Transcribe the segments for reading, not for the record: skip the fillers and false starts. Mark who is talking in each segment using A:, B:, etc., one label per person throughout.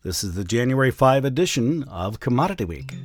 A: This is the January 5 edition of Commodity Week.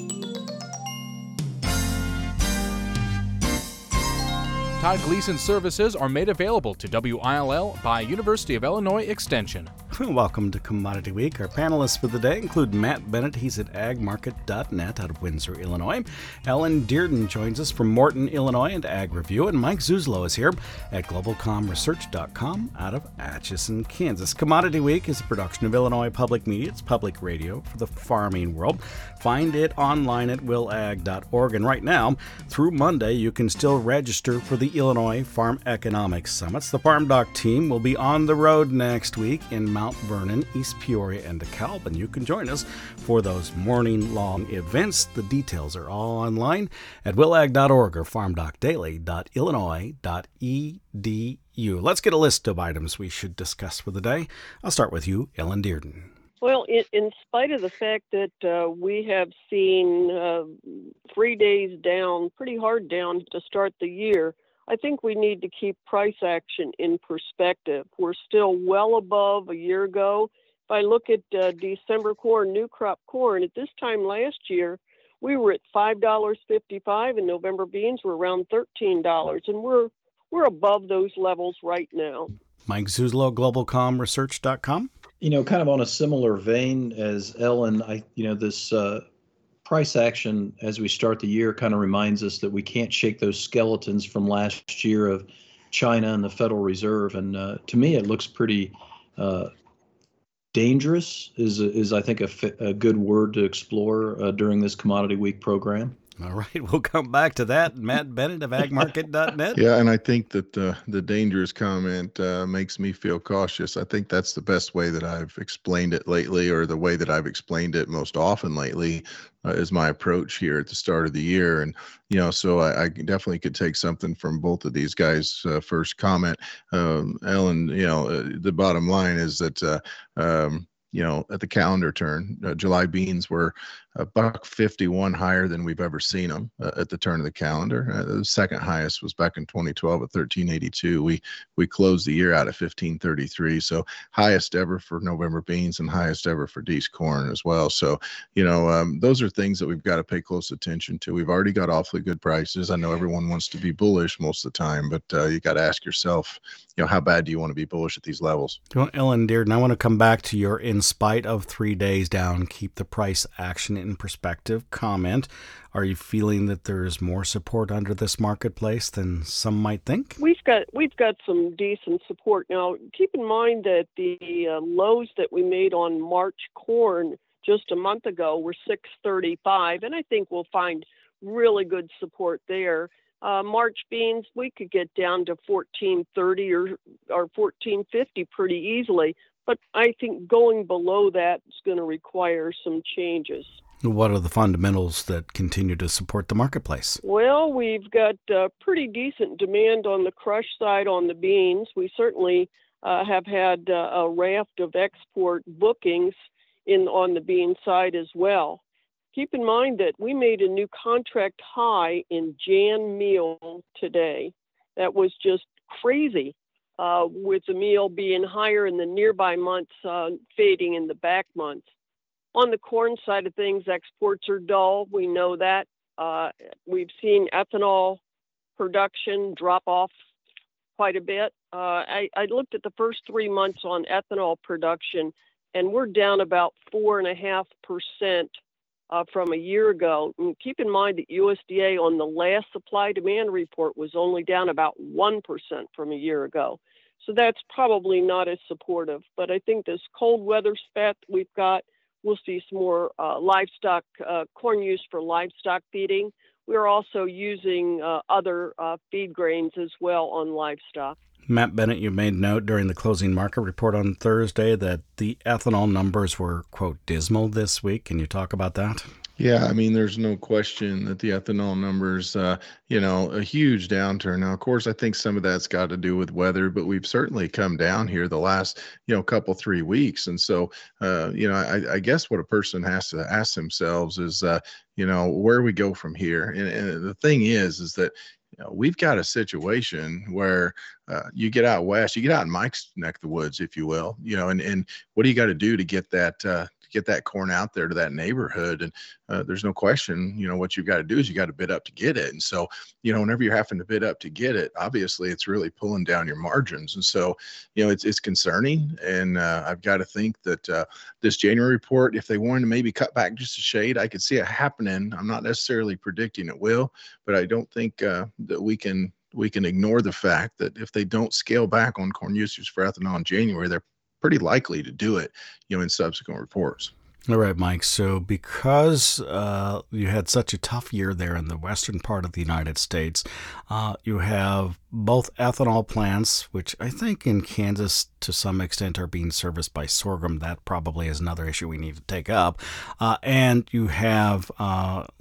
B: Todd Gleason services are made available to WILL by University of Illinois Extension.
A: Welcome to Commodity Week. Our panelists for the day include Matt Bennett. He's at agmarket.net out of Windsor, Illinois. Ellen Dearden joins us from Morton, Illinois and Ag Review. And Mike Zuzlo is here at globalcomresearch.com out of Atchison, Kansas. Commodity Week is a production of Illinois Public Media. It's public radio for the farming world. Find it online at willag.org. And right now, through Monday, you can still register for the Illinois Farm Economics Summits. The Farm Doc team will be on the road next week in Mount Vernon, East Peoria, and DeKalb, and you can join us for those morning-long events. The details are all online at willag.org or farmdocdaily.illinois.edu. Let's get a list of items we should discuss for the day. I'll start with you, Ellen Dearden.
C: Well, in spite of the fact that we have seen 3 days down, pretty hard down to start the year, I think we need to keep price action in perspective. We're still well above a year ago. If I look at December corn, new crop corn, at this time last year, we were at $5.55, and November beans were around $13, and we're above those levels right now.
A: Mike Zuzlo, globalcomresearch.com.
D: You know, kind of on a similar vein as Ellen, this price action as we start the year kind of reminds us that we can't shake those skeletons from last year of China and the Federal Reserve. And to me, it looks pretty dangerous is I think a good word to explore during this Commodity Week program.
A: All right, we'll come back to that. Matt Bennett of agmarket.net.
E: Yeah, and I think that the dangerous comment makes me feel cautious. I think that's the best way that I've explained it lately, or the way that I've explained it most often lately, is my approach here at the start of the year. And, so I definitely could take something from both of these guys' first comment. Ellen, the bottom line is that, at the calendar turn, July beans were $1.51 higher than we've ever seen them at the turn of the calendar. The second highest was back in 2012 at $13.82. We closed the year out at $15.33. So highest ever for November beans and highest ever for Dece corn as well. So, those are things that we've got to pay close attention to. We've already got awfully good prices. I know everyone wants to be bullish most of the time, but you got to ask yourself, how bad do you want to be bullish at these levels?
A: Well, Ellen Dearden, I want to come back to your in spite of 3 days down, keep the price action in perspective comment. Are you feeling that there's more support under this marketplace than some might think?
C: We've got some decent support. Now, keep in mind that the lows that we made on March corn just a month ago were $6.35, and I think we'll find really good support there. March beans, we could get down to $14.30 or $14.50 pretty easily, but I think going below that is going to require some changes.
A: What are the fundamentals that continue to support the marketplace?
C: Well, we've got pretty decent demand on the crush side on the beans. We certainly have had a raft of export bookings on the bean side as well. Keep in mind that we made a new contract high in Jan meal today. That was just crazy, with the meal being higher in the nearby months, fading in the back months. On the corn side of things, exports are dull. We know that. We've seen ethanol production drop off quite a bit. I looked at the first 3 months on ethanol production, and we're down about 4.5% from a year ago. And keep in mind that USDA on the last supply-demand report was only down about 1% from a year ago. So that's probably not as supportive. But I think this cold weather spat we've got, we'll see some more livestock, corn use for livestock feeding. We're also using other feed grains as well on livestock.
A: Matt Bennett, you made note during the closing market report on Thursday that the ethanol numbers were, quote, dismal this week. Can you talk about that?
E: Yeah, I mean, there's no question that the ethanol numbers, a huge downturn. Now, of course, I think some of that's got to do with weather, but we've certainly come down here the last, couple, 3 weeks. And so, I guess what a person has to ask themselves is, where we go from here. And the thing is that we've got a situation where you get out west, you get out in Mike's neck of the woods, if you will, and what do you got to do to get that corn out there to that neighborhood? And there's no question, what you've got to do is you got to bid up to get it. And so, whenever you're having to bid up to get it, obviously it's really pulling down your margins. And so, it's concerning. And I've got to think that this January report, if they wanted to maybe cut back just a shade, I could see it happening. I'm not necessarily predicting it will, but I don't think that we can ignore the fact that if they don't scale back on corn usage for ethanol in January, they're pretty likely to do it, in subsequent reports.
A: All right, Mike. So because you had such a tough year there in the western part of the United States, you have both ethanol plants, which I think in Kansas to some extent are being serviced by sorghum. That probably is another issue we need to take up. And you have the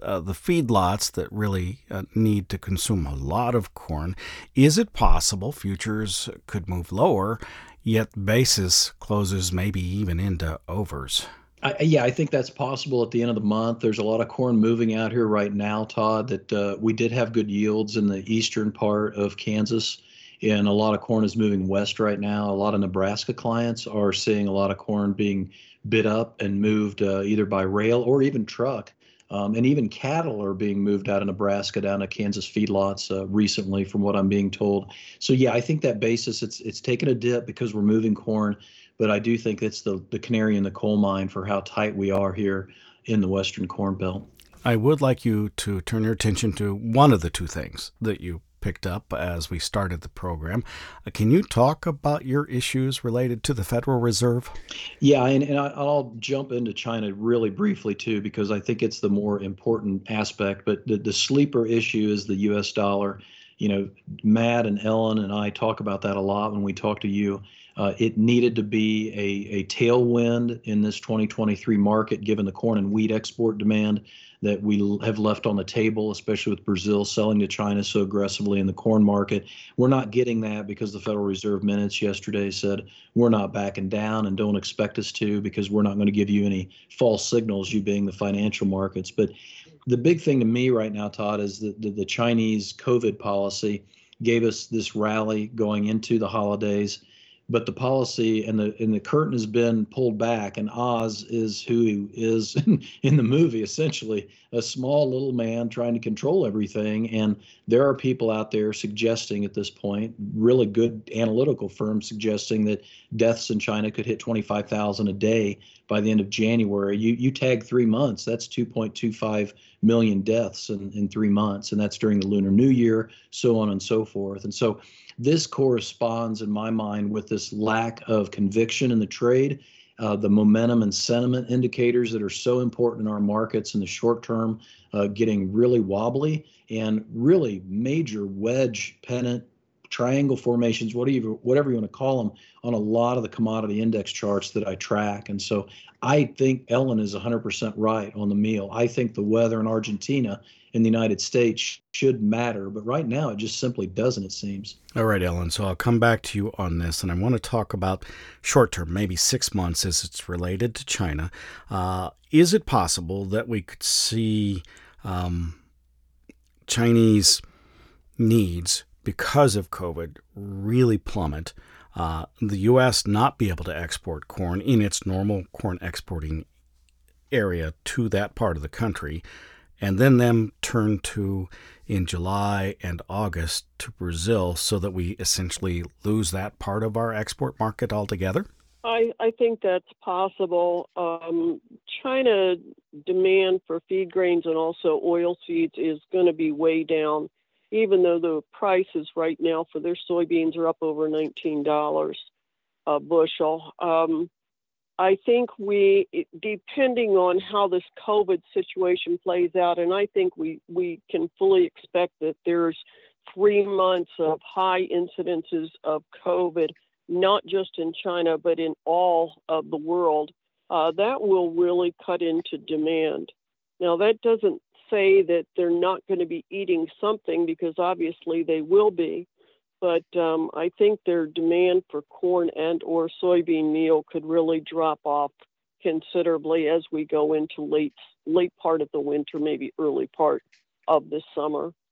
A: feedlots that really need to consume a lot of corn. Is it possible futures could move lower, yet basis closes maybe even into overs?
D: I think that's possible at the end of the month. There's a lot of corn moving out here right now, Todd, that we did have good yields in the eastern part of Kansas, and a lot of corn is moving west right now. A lot of Nebraska clients are seeing a lot of corn being bid up and moved either by rail or even truck. And even cattle are being moved out of Nebraska down to Kansas feedlots recently, from what I'm being told. So, yeah, I think that basis, it's taken a dip because we're moving corn. But I do think it's the canary in the coal mine for how tight we are here in the Western Corn Belt.
A: I would like you to turn your attention to one of the two things that you picked up as we started the program. Can you talk about your issues related to the Federal Reserve?
D: Yeah, and I'll jump into China really briefly, too, because I think it's the more important aspect. But the sleeper issue is the U.S. dollar. Matt and Ellen and I talk about that a lot when we talk to you. It needed to be a tailwind in this 2023 market, given the corn and wheat export demand that we have left on the table, especially with Brazil selling to China so aggressively in the corn market. We're not getting that because the Federal Reserve minutes yesterday said we're not backing down and don't expect us to, because we're not going to give you any false signals, you being the financial markets. But the big thing to me right now, Todd, is that the Chinese COVID policy gave us this rally going into the holidays. But the policy and the curtain has been pulled back, and Oz is who he is in the movie, essentially a small little man trying to control everything. And there are people out there suggesting at this point, really good analytical firms suggesting that deaths in China could hit 25,000 a day by the end of January. You tag 3 months, that's 2.25 million deaths in 3 months, and that's during the Lunar New Year, so on and so forth. And so this corresponds, in my mind, with this lack of conviction in the trade, the momentum and sentiment indicators that are so important in our markets in the short term, getting really wobbly, and really major wedge, pennant, triangle formations, whatever you want to call them, on a lot of the commodity index charts that I track. And so I think Ellen is 100% right on the meal. I think the weather in Argentina in the United States should matter, but right now it just simply doesn't, it seems.
A: All right, Ellen, so I'll come back to you on this, and I want to talk about short term, maybe 6 months as it's related to China. Is it possible that we could see Chinese needs, because of COVID, really plummet, the U.S. not be able to export corn in its normal corn exporting area to that part of the country, and then them turn to, in July and August, to Brazil, so that we essentially lose that part of our export market altogether?
C: I think that's possible. China demand for feed grains and also oil seeds is going to be way down, even though the prices right now for their soybeans are up over $19 a bushel. I think depending on how this COVID situation plays out, and I think we can fully expect that there's 3 months of high incidences of COVID, not just in China, but in all of the world, that will really cut into demand. Now, that doesn't say that they're not going to be eating something, because obviously they will be. But I think their demand for corn and or soybean meal could really drop off considerably as we go into late part of the winter, maybe early part of the summer.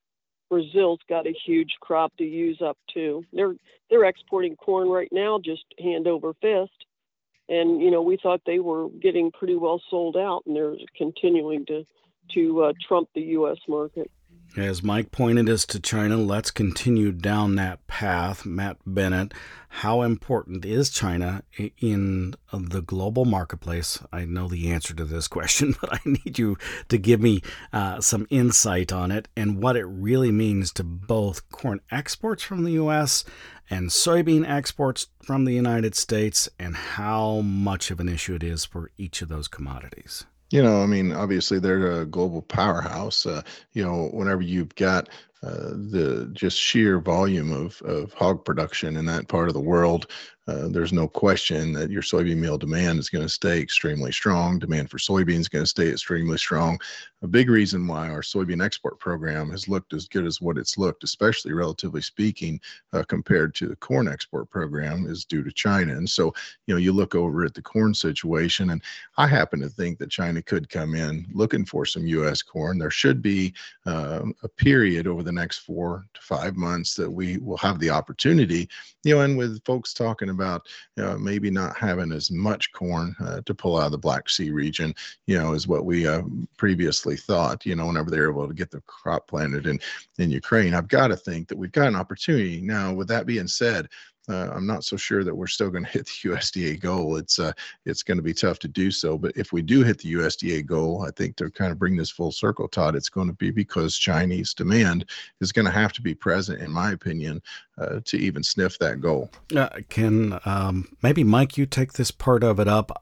C: Brazil's got a huge crop to use up too. They're exporting corn right now, just hand over fist. And we thought they were getting pretty well sold out, and they're continuing to trump the U.S. market.
A: As Mike pointed us to China, let's continue down that path. Matt Bennett, how important is China in the global marketplace? I know the answer to this question, but I need you to give me some insight on it and what it really means to both corn exports from the U.S. and soybean exports from the United States, and how much of an issue it is for each of those commodities.
E: Obviously they're a global powerhouse. Whenever you've got the just sheer volume of hog production in that part of the world, there's no question that your soybean meal demand is going to stay extremely strong. Demand for soybeans is going to stay extremely strong. A big reason why our soybean export program has looked as good as what it's looked, especially relatively speaking, compared to the corn export program, is due to China. And so, you look over at the corn situation, and I happen to think that China could come in looking for some U.S. corn. There should be a period over the next 4 to 5 months that we will have the opportunity, and with folks talking about maybe not having as much corn to pull out of the Black Sea region, as what we previously thought, whenever they were able to get the crop planted in Ukraine. I've got to think that we've got an opportunity. Now, with that being said, I'm not so sure that we're still going to hit the USDA goal. It's going to be tough to do so. But if we do hit the USDA goal, I think to kind of bring this full circle, Todd, it's going to be because Chinese demand is going to have to be present, in my opinion, to even sniff that goal.
A: Can maybe, Mike, you take this part of it up?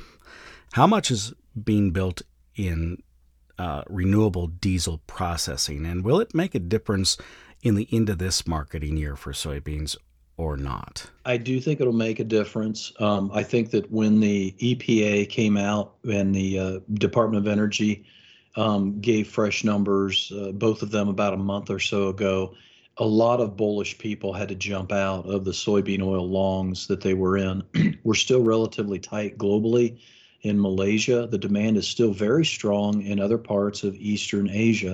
A: How much is being built in renewable diesel processing, and will it make a difference in the end of this marketing year for soybeans or not?
D: I do think it'll make a difference. I think that when the EPA came out and the Department of Energy gave fresh numbers, both of them about a month or so ago, a lot of bullish people had to jump out of the soybean oil longs that they were in. We're still relatively tight globally. In Malaysia, the demand is still very strong in other parts of Eastern Asia.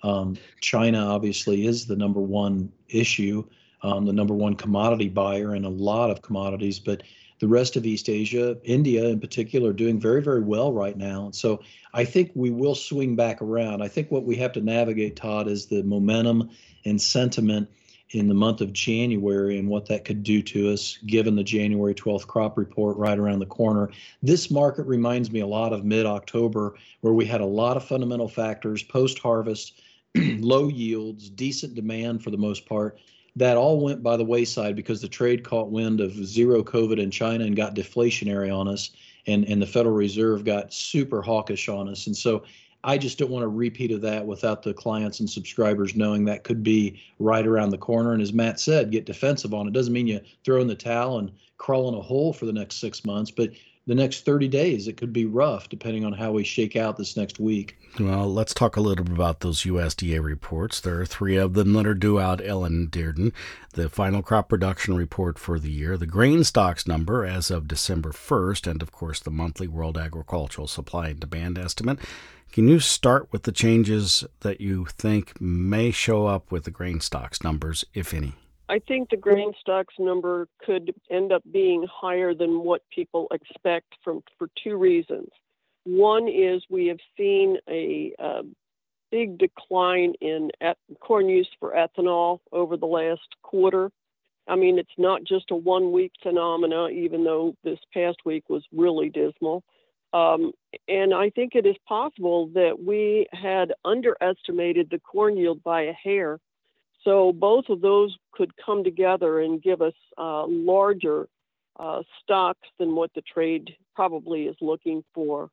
D: China obviously is the number one issue, the number one commodity buyer in a lot of commodities, but the rest of East Asia, India in particular, are doing very, very well right now. So I think we will swing back around. I think what we have to navigate, Todd, is the momentum and sentiment in the month of January and what that could do to us, given the January 12th crop report right around the corner. This market reminds me a lot of mid-October, where we had a lot of fundamental factors, post-harvest, low yields, decent demand for the most part. That all went by the wayside because the trade caught wind of zero COVID in China and got deflationary on us, and the Federal Reserve got super hawkish on us. And so I just don't want a repeat of that without the clients and subscribers knowing that could be right around the corner. And as Matt said, get defensive on it. Doesn't mean you throw in the towel and crawl in a hole for the next 6 months, but the next 30 days, it could be rough depending on how we shake out this next week.
A: Well, let's talk a little bit about those USDA reports. There are 3 of them that are due out, Ellen Dearden. The final crop production report for the year, the grain stocks number as of December 1st, and of course the monthly World Agricultural Supply and Demand estimate. Can you start with the changes that you think may show up with the grain stocks numbers, if any?
C: I think the grain stocks number could end up being higher than what people expect for 2 reasons. One is we have seen a big decline in corn use for ethanol over the last quarter. I mean, it's not just a 1-week phenomena, even though this past week was really dismal. And I think it is possible that we had underestimated the corn yield by a hair. So both of those could come together and give us larger stocks than what the trade probably is looking for.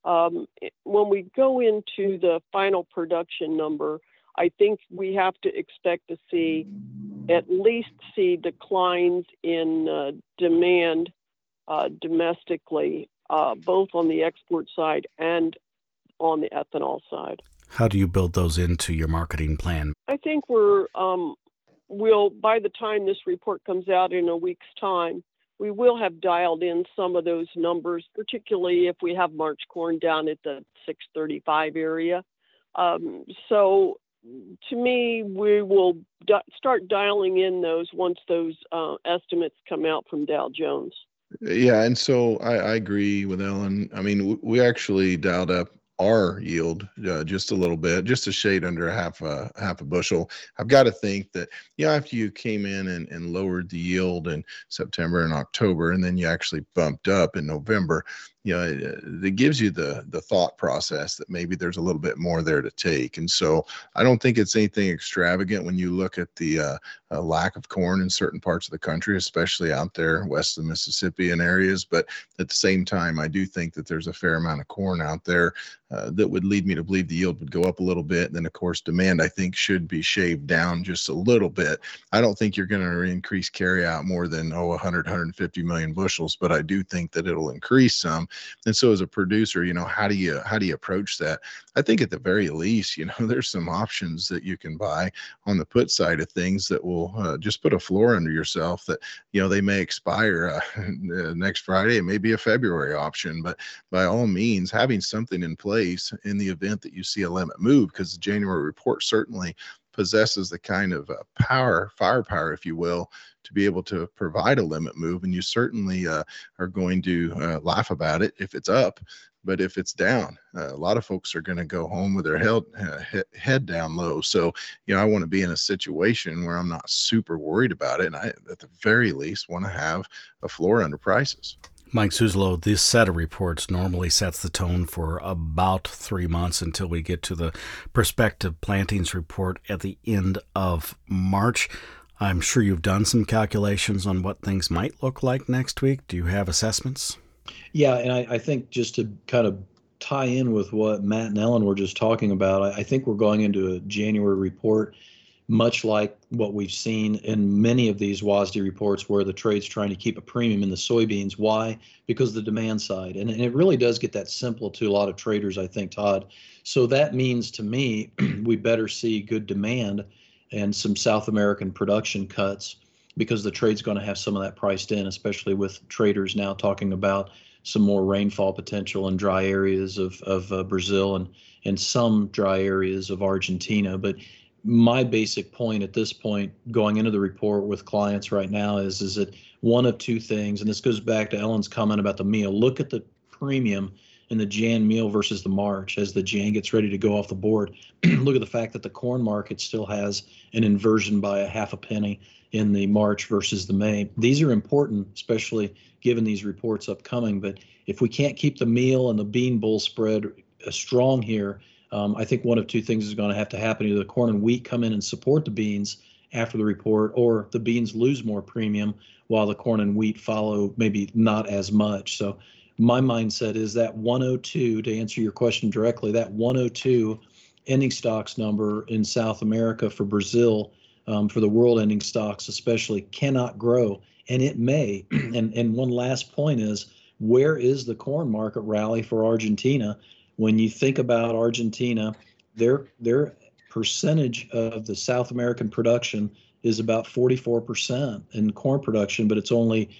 C: When we go into the final production number, I think we have to expect to at least see declines in demand domestically, both on the export side and on the ethanol side.
A: How do you build those into your marketing plan?
C: I think we'll, by the time this report comes out in a week's time, we will have dialed in some of those numbers, particularly if we have March corn down at the 635 area. So to me, we will start dialing in those once those estimates come out from Dow Jones.
E: Yeah, and so I agree with Ellen. I mean, we actually dialed up our yield just a little bit, just a shade under half a bushel. I've got to think that, after you came in and lowered the yield in September and October, and then you actually bumped up in November, it gives you the thought process that maybe there's a little bit more there to take. And so I don't think it's anything extravagant when you look at the lack of corn in certain parts of the country, especially out there west of the Mississippi and areas. But at the same time, I do think that there's a fair amount of corn out there that would lead me to believe the yield would go up a little bit. And then, of course, demand, I think, should be shaved down just a little bit. I don't think you're going to increase carryout more than 100, 150 million bushels, but I do think that it'll increase some. And so as a producer, how do you approach that? I think at the very least, there's some options that you can buy on the put side of things that will just put a floor under yourself that, they may expire next Friday. It may be a February option, but by all means, having something in place in the event that you see a limit move, because the January report certainly possesses the kind of firepower, if you will, to be able to provide a limit move. And you certainly are going to laugh about it if it's up. But if it's down, a lot of folks are going to go home with their head down low. So, I want to be in a situation where I'm not super worried about it. And I, at the very least, want to have a floor under prices.
A: Mike Zuzolo, this set of reports normally sets the tone for about 3 months until we get to the prospective plantings report at the end of March. I'm sure you've done some calculations on what things might look like next week. Do you have assessments?
D: Yeah, and I think just to kind of tie in with what Matt and Ellen were just talking about, I think we're going into a January report much like what we've seen in many of these WASDE reports where the trade's trying to keep a premium in the soybeans. Why? Because of the demand side. And it really does get that simple to a lot of traders, I think, Todd. So that means to me, we better see good demand and some South American production cuts because the trade's going to have some of that priced in, especially with traders now talking about some more rainfall potential in dry areas of Brazil and some dry areas of Argentina. But my basic point at this point going into the report with clients right now is that one of two things, and this goes back to Ellen's comment about the meal. Look at the premium in the Jan meal versus the March as the Jan gets ready to go off the board. Look at the fact that the corn market still has an inversion by a half a penny in the March versus the May. These are important, especially given these reports upcoming. But if we can't keep the meal and the bean bull spread strong here, I think one of two things is going to have to happen. Either the corn and wheat come in and support the beans after the report, or the beans lose more premium while the corn and wheat follow maybe not as much. So my mindset is that 102, to answer your question directly, that 102 ending stocks number in South America for Brazil, for the world ending stocks especially, cannot grow. And it may. And one last point is, where is the corn market rally for Argentina? When you think about Argentina, their percentage of the South American production is about 44% in corn production, but it's only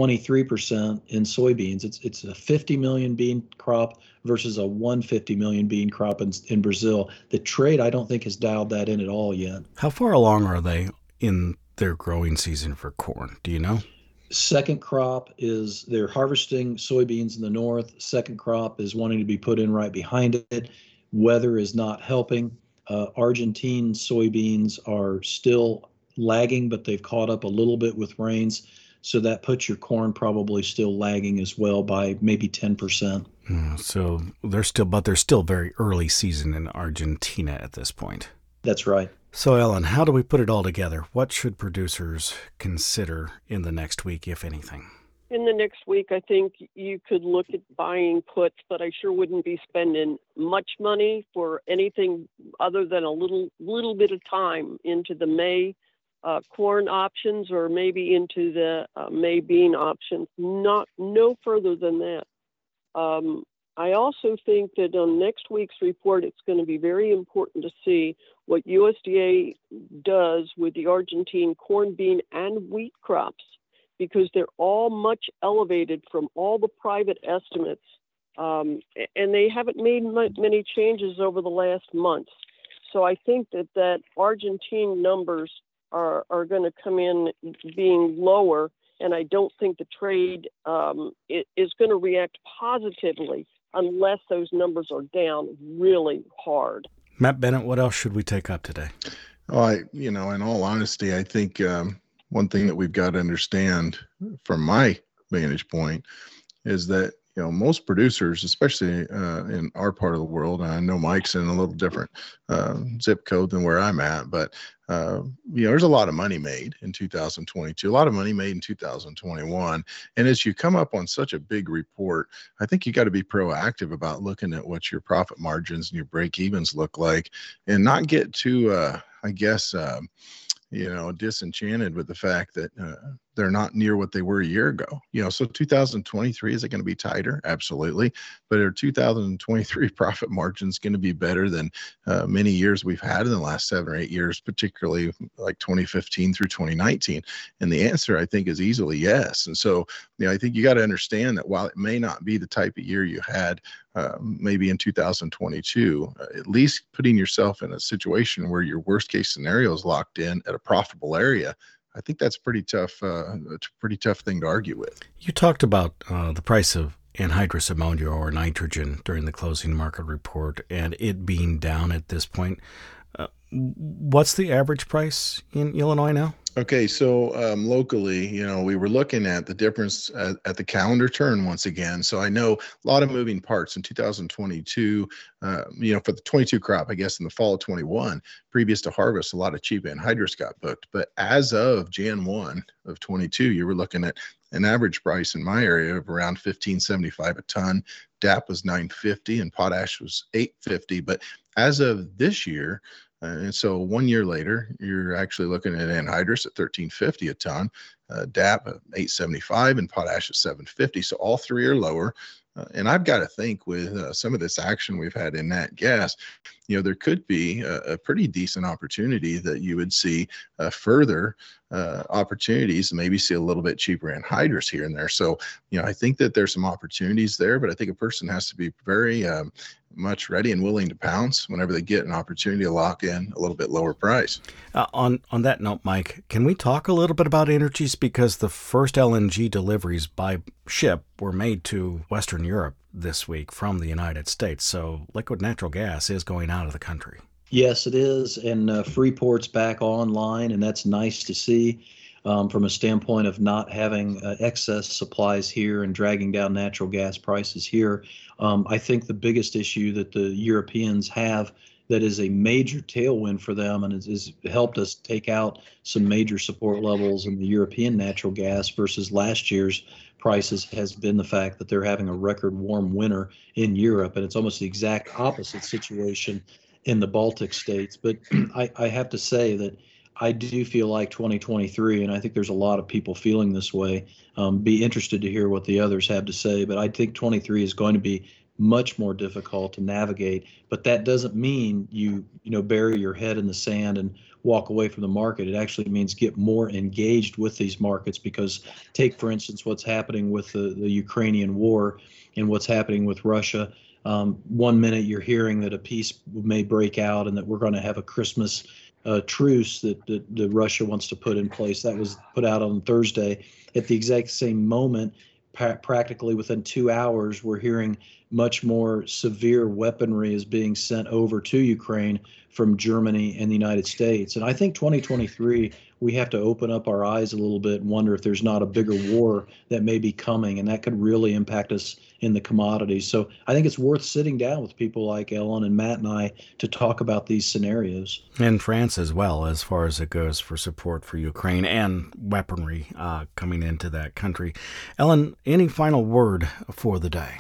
D: 23% in soybeans. It's a 50 million bean crop versus a 150 million bean crop in Brazil. The trade, I don't think, has dialed that in at all yet.
A: How far along are they in their growing season for corn? Do you know?
D: Second crop is they're harvesting soybeans in the north. Second crop is wanting to be put in right behind it. Weather is not helping. Argentine soybeans are still lagging, but they've caught up a little bit with rains. So that puts your corn probably still lagging as well by maybe 10%.
A: So they're still very early season in Argentina at this point.
D: That's right.
A: So, Ellen, how do we put it all together? What should producers consider in the next week, if anything?
C: In the next week, I think you could look at buying puts, but I sure wouldn't be spending much money for anything other than a little bit of time into the May corn options or maybe into the May bean options. No further than that. I also think that on next week's report, it's going to be very important to see what USDA does with the Argentine corn, bean, and wheat crops, because they're all much elevated from all the private estimates, and they haven't made many changes over the last months. So I think that Argentine numbers are going to come in being lower, and I don't think the trade is going to react positively unless those numbers are down really hard.
A: Matt Bennett, what else should we take up today?
E: Oh, in all honesty, I think one thing that we've got to understand from my vantage point is that, most producers, especially in our part of the world, and I know Mike's in a little different zip code than where I'm at, but, there's a lot of money made in 2022, a lot of money made in 2021. And as you come up on such a big report, I think you got to be proactive about looking at what your profit margins and your break evens look like and not get too, disenchanted with the fact that they're not near what they were a year ago. So 2023, is it going to be tighter? Absolutely. But are 2023 profit margins going to be better than many years we've had in the last 7 or 8 years, particularly like 2015 through 2019? And the answer, I think, is easily yes. And so, I think you got to understand that while it may not be the type of year you had maybe in 2022, at least putting yourself in a situation where your worst case scenario is locked in at a profitable area, I think that's pretty tough. It's a pretty tough thing to argue with.
A: You talked about the price of anhydrous ammonia or nitrogen during the closing market report and it being down at this point. What's the average price in Illinois now?
E: Okay, so locally, we were looking at the difference at the calendar turn once again. So I know a lot of moving parts in 2022, for the 22 crop, I guess in the fall of 21, previous to harvest, a lot of cheap anhydrous got booked. But as of Jan 1 of 22, you were looking at an average price in my area of around $15.75 a ton. DAP was $9.50 and potash was $8.50. But as of this year, and so 1 year later, you're actually looking at anhydrous at $13.50 a ton, DAP at $8.75, and potash at $7.50. So all three are lower. And I've got to think with some of this action we've had in nat gas, there could be a pretty decent opportunity that you would see further opportunities, maybe see a little bit cheaper anhydrous here and there. So, I think that there's some opportunities there, but I think a person has to be very much ready and willing to pounce whenever they get an opportunity to lock in a little bit lower price.
A: On that note, Mike, can we talk a little bit about Energies? Because the first LNG deliveries by ship were made to Western Europe this week from the United States. So liquid natural gas is going out of the country.
D: Yes, it is. And Freeport's back online, and that's nice to see from a standpoint of not having excess supplies here and dragging down natural gas prices here. I think the biggest issue that the Europeans have that is a major tailwind for them and has helped us take out some major support levels in the European natural gas versus last year's prices has been the fact that they're having a record warm winter in Europe. And it's almost the exact opposite situation in the Baltic states. But I have to say that I do feel like 2023, and I think there's a lot of people feeling this way, be interested to hear what the others have to say. But I think 23 is going to be much more difficult to navigate. But that doesn't mean you bury your head in the sand and walk away from the market. It actually means get more engaged with these markets, because take, for instance, what's happening with the Ukrainian war and what's happening with Russia. 1 minute you're hearing that a peace may break out and that we're going to have a Christmas truce that Russia wants to put in place. That was put out on Thursday. At the exact same moment, practically within 2 hours, we're hearing much more severe weaponry is being sent over to Ukraine from Germany and the United States. And I think 2023, we have to open up our eyes a little bit and wonder if there's not a bigger war that may be coming, and that could really impact us in the commodities. So I think it's worth sitting down with people like Ellen and Matt and I to talk about these scenarios.
A: And France as well, as far as it goes for support for Ukraine and weaponry coming into that country. Ellen, any final word for the day?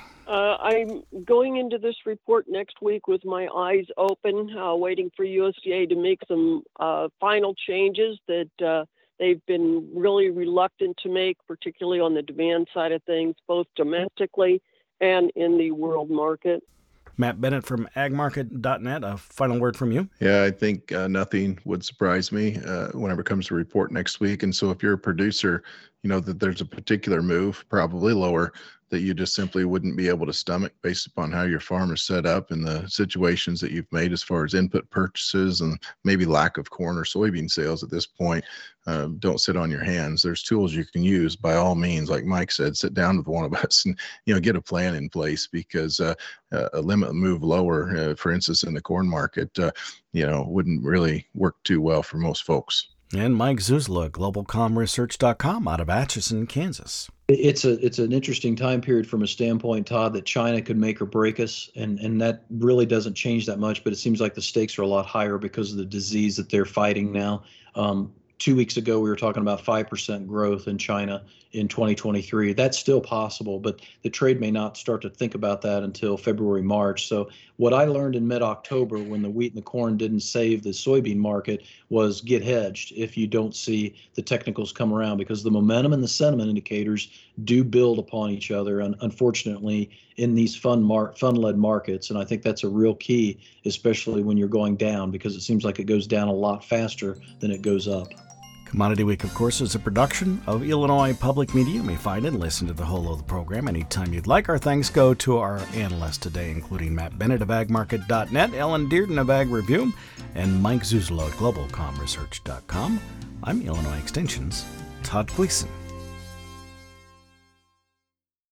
C: I'm going into this report next week with my eyes open, waiting for USDA to make some final changes that they've been really reluctant to make, particularly on the demand side of things, both domestically and in the world market.
A: Matt Bennett from agmarket.net, a final word from you?
E: Yeah, I think nothing would surprise me whenever it comes to report next week. And so if you're a producer, that there's a particular move, probably lower, that you just simply wouldn't be able to stomach based upon how your farm is set up and the situations that you've made as far as input purchases and maybe lack of corn or soybean sales at this point. Don't sit on your hands. There's tools you can use by all means. Like Mike said, sit down with one of us and, get a plan in place, because a limit move lower, for instance, in the corn market, wouldn't really work too well for most folks.
A: And Mike Zuzlo at GlobalCommResearch.com out of Atchison, Kansas.
D: It's an interesting time period from a standpoint, Todd, that China could make or break us, and that really doesn't change that much, but it seems like the stakes are a lot higher because of the disease that they're fighting now. 2 weeks ago, we were talking about 5% growth in China in 2023. That's still possible, but the trade may not start to think about that until February, March. So what I learned in mid-October when the wheat and the corn didn't save the soybean market was get hedged if you don't see the technicals come around, because the momentum and the sentiment indicators do build upon each other, and unfortunately in these fund-led markets. And I think that's a real key, especially when you're going down, because it seems like it goes down a lot faster than it goes up.
A: Commodity Week, of course, is a production of Illinois Public Media. You may find and listen to the whole of the program anytime you'd like. Our thanks go to our analysts today, including Matt Bennett of AgMarket.net, Ellen Dearden of Ag Review, and Mike Zuzlo at GlobalCommResearch.com. I'm Illinois Extension's Todd Gleason.